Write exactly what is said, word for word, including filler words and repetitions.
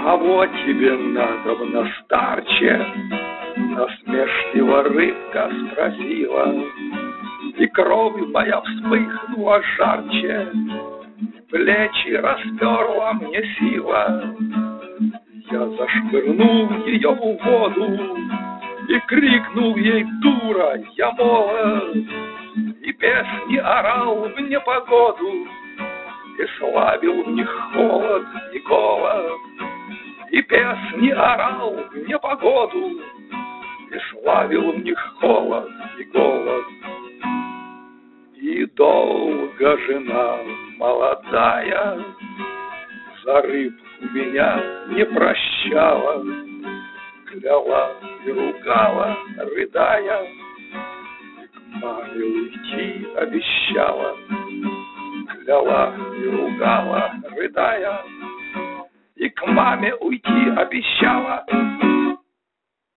Кого тебе надобно, старче? Насмешливо рыбка спросила, и кровь моя вспыхнула жарче, плечи расперла мне сила. Я зашвырнул ее в воду и крикнул ей: дура, я молод, и песни орал в непогоду, и славил в них холод и голод, и песни орал в непогоду, и славил в них холод и голод. И долго жена молодая за рыбку меня не прощала, кляла и ругала, рыдая, и к маме уйти обещала. Кляла и ругала, рыдая, и к маме уйти обещала.